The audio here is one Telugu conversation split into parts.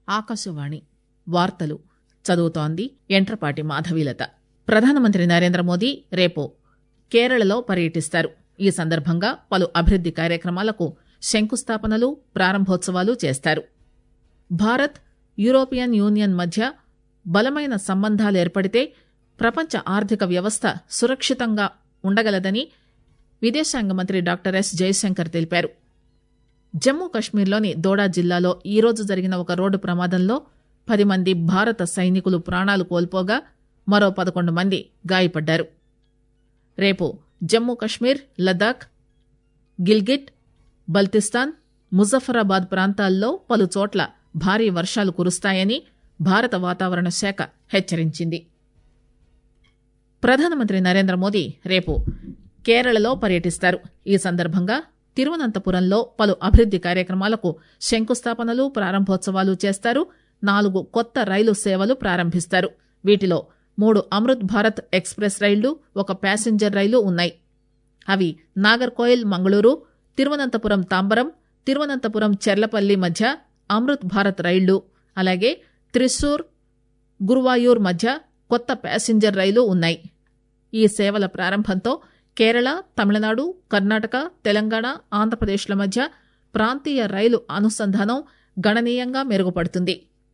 ఆకాశవాణి వార్తలు చదువుతోంది యంట్రపాటి మాధవీలత. ప్రధానమంత్రి నరేంద్ర మోదీ రేపు కేరళలో పర్యటిస్తారు. ఈ సందర్భంగా పలు అభివృద్ది కార్యక్రమాలకు శంకుస్థాపనలు, ప్రారంభోత్సవాలు చేస్తారు. భారత్, యూరోపియన్ యూనియన్ మధ్య బలమైన సంబంధాలు ఏర్పడితే ప్రపంచ ఆర్థిక వ్యవస్థ సురక్షితంగా ఉండగలదని విదేశాంగ మంత్రి డాక్టర్ ఎస్ జయశంకర్ తెలిపారు. జమ్మూ కశ్మీర్లోని దోడా జిల్లాలో ఈరోజు జరిగిన ఒక రోడ్డు ప్రమాదంలో 10 మంది భారత సైనికులు ప్రాణాలు కోల్పోగా మరో 11 మంది గాయపడ్డారు. రేపు జమ్మూ కశ్మీర్, లద్దాఖ్, గిల్గిట్, బల్తిస్తాన్, ముజఫరాబాద్ ప్రాంతాల్లో పలుచోట్ల భారీ వర్షాలు కురుస్తాయని భారత వాతావరణ శాఖ హెచ్చరించింది. ప్రధానమంత్రి నరేంద్ర మోదీ రేపు కేరళలో పర్యటిస్తారు. ఈ సందర్భంగా తిరువనంతపురంలో పలు అభివృద్ది కార్యక్రమాలకు శంకుస్థాపనలు, ప్రారంభోత్సవాలు చేస్తారు. 4 కొత్త రైలు సేవలు ప్రారంభిస్తారు. వీటిలో 3 అమృత్ భారత్ ఎక్స్ప్రెస్ రైళ్లు, 1 ప్యాసింజర్ రైలు ఉన్నాయి. అవి నాగర్కోయిల్ మంగళూరు, తిరువనంతపురం తాంబరం, తిరువనంతపురం చెర్లపల్లి మధ్య అమృత్ భారత్ రైళ్లు, అలాగే త్రిశూర్, గురువాయూర్ మధ్య కొత్త ప్యాసింజర్ రైలు ఉన్నాయి. ఈ సేవల ప్రారంభంతో కేరళ, తమిళనాడు, కర్ణాటక, తెలంగాణ, ఆంధ్రప్రదేశ్ల మధ్య ప్రాంతీయ రైలు అనుసంధానం గణనీయంగా మెరుగుపడుతుంది.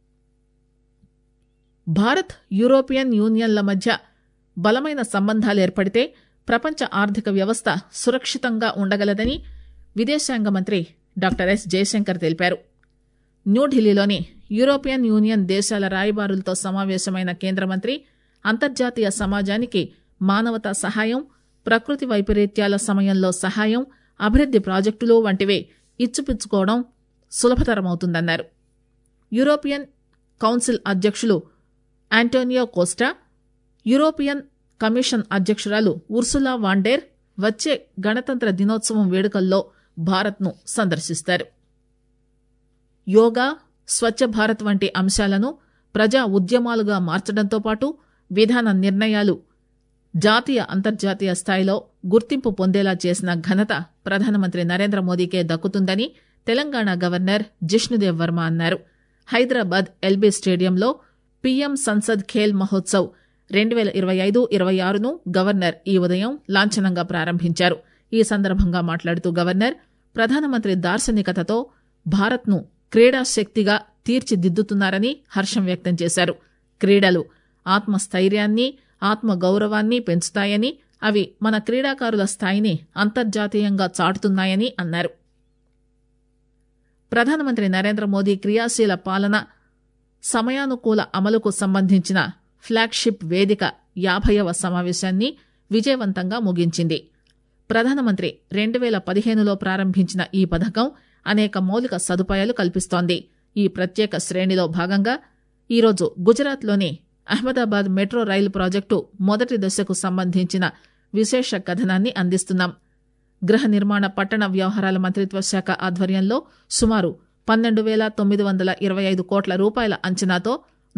భారత్, యూరోపియన్ యూనియన్ల మధ్య బలమైన సంబంధాలు ఏర్పడితే ప్రపంచ ఆర్థిక వ్యవస్థ సురక్షితంగా ఉండగలదని విదేశాంగ మంత్రి డాక్టర్ ఎస్ జయశంకర్ తెలిపారు. న్యూఢిల్లీలోని యూరోపియన్ యూనియన్ దేశాల రాయబారులతో సమావేశమైన కేంద్ర మంత్రి అంతర్జాతీయ సమాజానికి మానవతా సహాయం, ప్రకృతి వైపరీత్యాల సమయంలో సహాయం, అభివృద్ది ప్రాజెక్టులు వంటివే ఇచ్చిపుచ్చుకోవడం సులభతరమవుతుందన్నారు. యూరోపియన్ కౌన్సిల్ అధ్యక్షులు ఆంటోనియో కోస్టా, యూరోపియన్ కమిషన్ అధ్యక్షురాలు ఉర్సులా వాండెర్ వచ్చే గణతంత్ర దినోత్సవం వేడుకల్లో భారత్ను సందర్శిస్తారు. యోగా, స్వచ్ఛ భారత్ వంటి అంశాలను ప్రజా ఉద్యమాలుగా మార్చడంతో పాటు విధాన నిర్ణయాలు జాతీయ, అంతర్జాతీయ స్థాయిలో గుర్తింపు పొందేలా చేసిన ఘనత ప్రధానమంత్రి నరేంద్ర మోదీకే దక్కుతుందని తెలంగాణ గవర్నర్ జిష్ణుదేవ్ వర్మ అన్నారు. హైదరాబాద్ ఎల్బీ స్టేడియంలో పీఎం సంసద్ ఖేల్ మహోత్సవ్ 2025-26ను గవర్నర్ ఈ ఉదయం లాంఛనంగా ప్రారంభించారు. ఈ సందర్భంగా మాట్లాడుతూ గవర్నర్ ప్రధానమంత్రి దార్శనికతతో భారత్ను క్రీడా శక్తిగా తీర్చిదిద్దుతున్నారని హర్షం వ్యక్తం చేశారు. క్రీడలు ఆత్మస్థైర్యాన్ని, ఆత్మగౌరవాన్ని పెంచుతాయని, అవి మన క్రీడాకారుల స్థాయిని అంతర్జాతీయంగా చాటుతున్నాయని అన్నారు. ప్రధానమంత్రి నరేంద్ర మోదీ క్రియాశీల పాలన, సమయానుకూల అమలుకు సంబంధించిన ఫ్లాగ్షిప్ వేదిక 50వ సమావేశాన్ని విజయవంతంగా ముగించింది. ప్రధానమంత్రి 2015లో ప్రారంభించిన ఈ పథకం అనేక మౌలిక సదుపాయాలు కల్పిస్తోంది. ఈ ప్రత్యేక శ్రేణిలో భాగంగా ఈరోజు గుజరాత్లోని అహ్మదాబాద్ మెట్రో రైలు ప్రాజెక్టు మొదటి దశకు సంబంధించిన విశేష కథనాన్ని అందిస్తున్నాం. గృహ నిర్మాణ, పట్టణ వ్యవహారాల మంత్రిత్వ శాఖ ఆధ్వర్యంలో సుమారు 12,925 కోట్ల రూపాయల అంచనాతో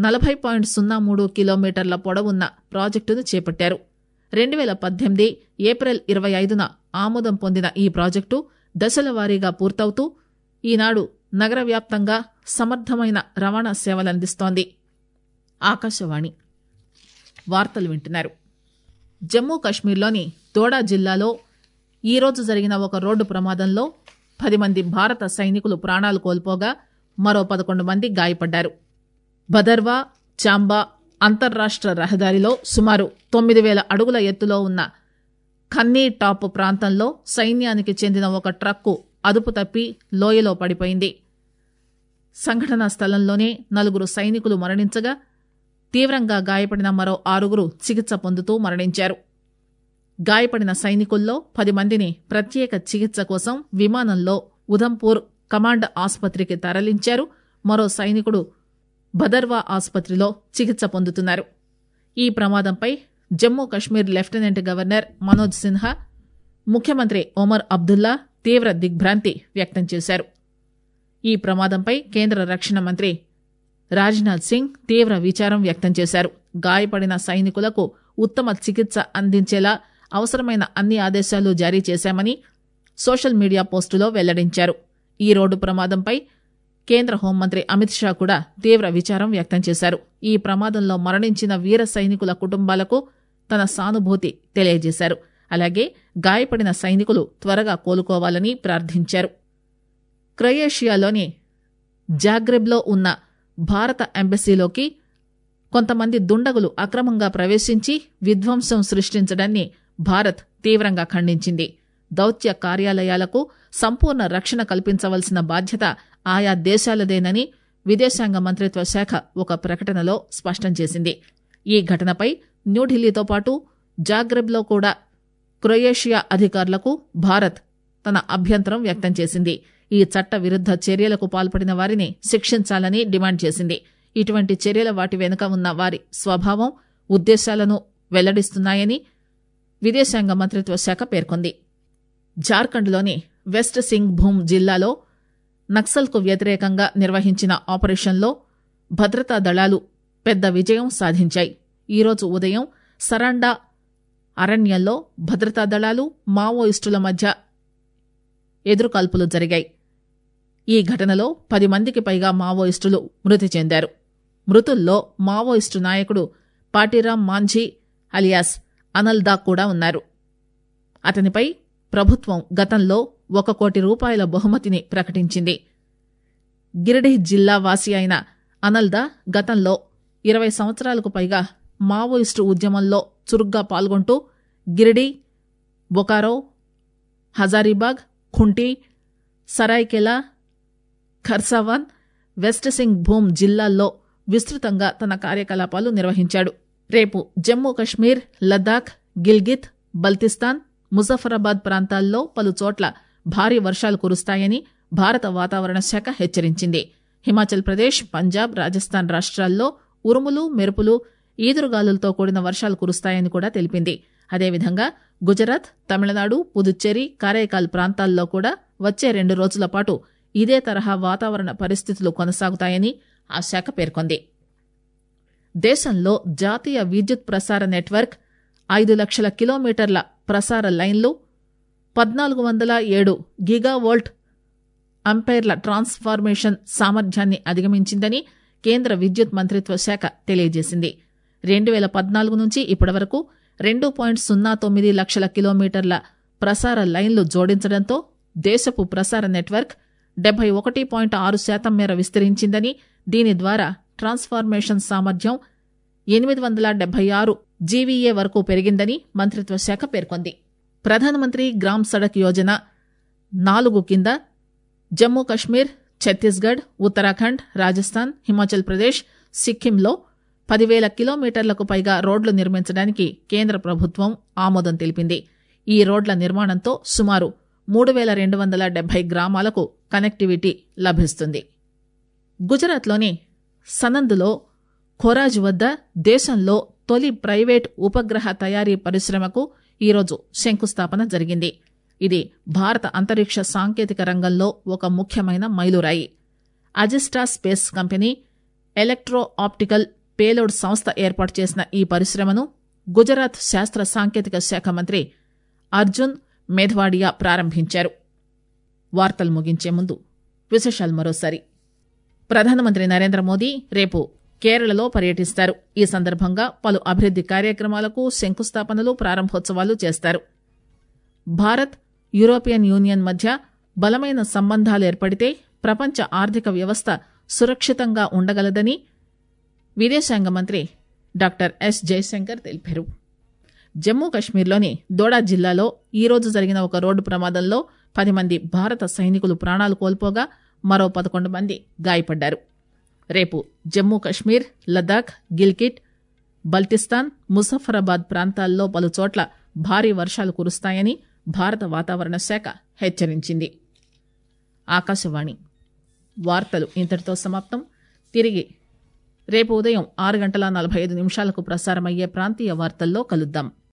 40.03 కిలోమీటర్ల పొడవున్న ప్రాజెక్టును చేపట్టారు. 2018 ఏప్రిల్ 25న ఆమోదం పొందిన ఈ ప్రాజెక్టు దశల వారీగా పూర్తవుతూ ఈనాడు నగర వ్యాప్తంగా సమర్థమైన రవాణా సేవలందిస్తోంది. ఆకాశవాణి వార్తలు వింటున్నారు. జమ్మూ కశ్మీర్లోని దోడా జిల్లాలో ఈరోజు జరిగిన ఒక రోడ్డు ప్రమాదంలో 10 మంది భారత సైనికులు ప్రాణాలు కోల్పోగా మరో 11 మంది గాయపడ్డారు. భదర్వా చాంబా అంతర్రాష్ట్ర రహదారిలో సుమారు 9,000 అడుగుల ఎత్తులో ఉన్న ఖన్నీ టాప్ ప్రాంతంలో సైన్యానికి చెందిన ఒక ట్రక్కు అదుపు తప్పి లోయలో పడిపోయింది. సంఘటనా స్థలంలోనే 4 సైనికులు మరణించగా తీవ్రంగా గాయపడిన మరో 6 చికిత్స పొందుతూ మరణించారు. గాయపడిన సైనికుల్లో 10 మందిని ప్రత్యేక చికిత్స కోసం విమానంలో ఉధంపూర్ కమాండ్ ఆసుపత్రికి తరలించారు. మరో సైనికుడు భదర్వా ఆసుపత్రిలో చికిత్స పొందుతున్నారు. ఈ ప్రమాదంపై జమ్మూ కశ్మీర్ లెఫ్టినెంట్ గవర్నర్ మనోజ్ సిన్హా, ముఖ్యమంత్రి ఒమర్ అబ్దుల్లా తీవ్ర దిగ్భ్రాంతి వ్యక్తం చేశారు. ఈ ప్రమాదంపై కేంద్ర రక్షణ మంత్రి రాజ్నాథ్ సింగ్ తీవ్ర విచారం వ్యక్తం చేశారు. గాయపడిన సైనికులకు ఉత్తమ చికిత్స అందించేలా అవసరమైన అన్ని ఆదేశాలు జారీ చేశామని సోషల్ మీడియా పోస్టులో వెల్లడించారు. ఈ రోడ్డు ప్రమాదంపై కేంద్ర హోంమంత్రి అమిత్ షా కూడా తీవ్ర విచారం వ్యక్తం చేశారు. ఈ ప్రమాదంలో మరణించిన వీర సైనికుల కుటుంబాలకు తన సానుభూతి తెలియజేశారు. అలాగే గాయపడిన సైనికులు త్వరగా కోలుకోవాలని ప్రార్థించారు. క్రొయేషియాలోని జాగ్రెబ్లో ఉన్న భారత ఎంబసీలోకి కొంతమంది దుండగులు అక్రమంగా ప్రవేశించి విధ్వంసం సృష్టించడాన్ని భారత్ తీవ్రంగా ఖండించింది. దౌత్య కార్యాలయాలకు సంపూర్ణ రక్షణ కల్పించవలసిన బాధ్యత ఆయా దేశాలదేనని విదేశాంగ మంత్రిత్వ శాఖ ఒక ప్రకటనలో స్పష్టం చేసింది. ఈ ఘటనపై న్యూఢిల్లీతో పాటు జాగ్రెబ్లో కూడా క్రొయేషియా అధికారులకు భారత్ తన అభ్యంతరం వ్యక్తం చేసింది. ఈ చట్ట విరుద్ద చర్యలకు పాల్పడిన వారిని శిక్షించాలని డిమాండ్ చేసింది. ఇటువంటి చర్యల వాటి వెనుక ఉన్న వారి స్వభావం, ఉద్దేశాలను వెల్లడిస్తున్నాయని విదేశాంగ మంత్రిత్వ శాఖ పేర్కొంది. జార్ఖండ్లోని వెస్ట్ సింగ్భూమ్ జిల్లాలో నక్సల్కు వ్యతిరేకంగా నిర్వహించిన ఆపరేషన్లో భద్రతా దళాలు పెద్ద విజయం సాధించాయి. ఈరోజు ఉదయం సరాండా అరణ్యంలో భద్రతా దళాలు, మావోయిస్టుల మధ్య ఎదురుకాల్పులు జరిగాయి. ఈ ఘటనలో 10 మందికి పైగా మావోయిస్టులు మృతి చెందారు. మృతుల్లో మావోయిస్టు నాయకుడు పాటిరామ్ మాంఝీ అలియాస్ అనల్దా కూడా ఉన్నారు. అతనిపై ప్రభుత్వం గతంలో 1 కోటి రూపాయల బహుమతిని ప్రకటించింది. గిరిడిహ్ జిల్లా వాసి అయిన అనల్దా గతంలో 20 సంవత్సరాలకు పైగా మావోయిస్టు ఉద్యమంలో చురుగ్గా పాల్గొంటూ గిరిడి, బొకారో, హజారీబాగ్, ఖుంటి, సరాయ్కెలా, ఖర్సావాన్, వెస్ట్ సింగ్ భూమ్ జిల్లాల్లో విస్తృతంగా తన కార్యకలాపాలు నిర్వహించాడు. రేపు జమ్మూ కశ్మీర్, లద్దాఖ్, గిల్గిత్, బల్తిస్తాన్, ముజఫరాబాద్ ప్రాంతాల్లో పలు చోట్ల భారీ వర్షాలు కురుస్తాయని భారత వాతావరణ శాఖ హెచ్చరించింది. హిమాచల్ ప్రదేశ్, పంజాబ్, రాజస్థాన్ రాష్ట్రాల్లో ఉరుములు, మెరుపులు, ఈదురుగాలులతో కూడిన వర్షాలు కురుస్తాయని కూడా తెలిపింది. అదేవిధంగా గుజరాత్, తమిళనాడు, పుదుచ్చేరి, కారైకాల్ ప్రాంతాల్లో కూడా వచ్చే 2 రోజుల పాటు ఇదే తరహా వాతావరణ పరిస్థితులు కొనసాగుతాయని ఆ శాఖ పేర్కొంది. దేశంలో జాతీయ విద్యుత్ ప్రసార నెట్వర్క్ 5 లక్షల కిలోమీటర్ల ప్రసార లైన్లు, 1407 గిగావోల్ట్ అంపైర్ల ట్రాన్స్ఫార్మేషన్ సామర్థ్యాన్ని అధిగమించిందని కేంద్ర విద్యుత్ మంత్రిత్వ శాఖ తెలియజేసింది. 2014 నుంచి ఇప్పటివరకు 2.09 లక్షల కిలోమీటర్ల ప్రసార లైన్లు జోడించడంతో దేశపు ప్రసార నెట్వర్క్ 71.6% మేర విస్తరించిందని, దీని ద్వారా ట్రాన్స్ఫార్మేషన్ సామర్థ్యం 876 జీవీఏ వరకు పెరిగిందని మంత్రిత్వ శాఖ పేర్కొంది. ప్రధానమంత్రి గ్రామ్ సడక్ యోజన 4 కింద జమ్మూ కశ్మీర్, ఛత్తీస్గఢ్, ఉత్తరాఖండ్, రాజస్థాన్, హిమాచల్ ప్రదేశ్, సిక్కింలో 10,000 కిలోమీటర్లకు పైగా రోడ్లు నిర్మించడానికి కేంద్ర ప్రభుత్వం ఆమోదం తెలిపింది. ఈ రోడ్ల నిర్మాణంతో సుమారు 3,270 గ్రామాలకు కనెక్టివిటీ లభిస్తుంది. గుజరాత్లోని సనంద్లో ఖోరాజ్ వద్ద దేశంలో తొలి ప్రైవేట్ ఉపగ్రహ తయారీ పరిశ్రమకు ఈరోజు శంకుస్థాపన జరిగింది. ఇది భారత అంతరిక్ష సాంకేతిక రంగంలో ఒక ముఖ్యమైన మైలురాయి. Azista space company, electro optical payload సంస్థ ఏర్పాటు చేసిన ఈ పరిశ్రమను గుజరాత్ శాస్త్ర సాంకేతిక శాఖ మంత్రి అర్జున్ మేధ్వాడియా ప్రారంభించారు. వార్తలు ముగించే ముందు విశేషాలు మరోసారి. ప్రధానమంత్రి నరేంద్ర మోదీ రేపు కేరళలో పర్యటిస్తారు. ఈ సందర్భంగా పలు అభివృద్ది కార్యక్రమాలకు శంకుస్థాపనలు, ప్రారంభోత్సవాలు చేస్తారు. భారత్, యూరోపియన్ యూనియన్ మధ్య బలమైన సంబంధాలు ఏర్పడితే ప్రపంచ ఆర్థిక వ్యవస్థ సురక్షితంగా ఉండగలదని విదేశాంగ మంత్రి డాక్టర్ ఎస్ జయశంకర్ తెలిపారు. జమ్మూ కశ్మీర్లోని దోడా జిల్లాలో ఈరోజు జరిగిన ఒక రోడ్డు ప్రమాదంలో 10 మంది భారత సైనికులు ప్రాణాలు కోల్పోగా మరో 11 మంది గాయపడ్డారు. రేపు జమ్మూ కశ్మీర్, లద్దాఖ్, గిల్గిట్, బల్తిస్తాన్, ముజఫరాబాద్ ప్రాంతాల్లో పలు చోట్ల భారీ వర్షాలు కురుస్తాయని భారత వాతావరణ శాఖ హెచ్చరించింది. ఆకాశవాణి వార్తలు ఇంతటితో సమాప్తం. తిరిగి రేపు ఉదయం 6:45 ప్రసారమయ్యే ప్రాంతీయ వార్తల్లో కలుద్దాం.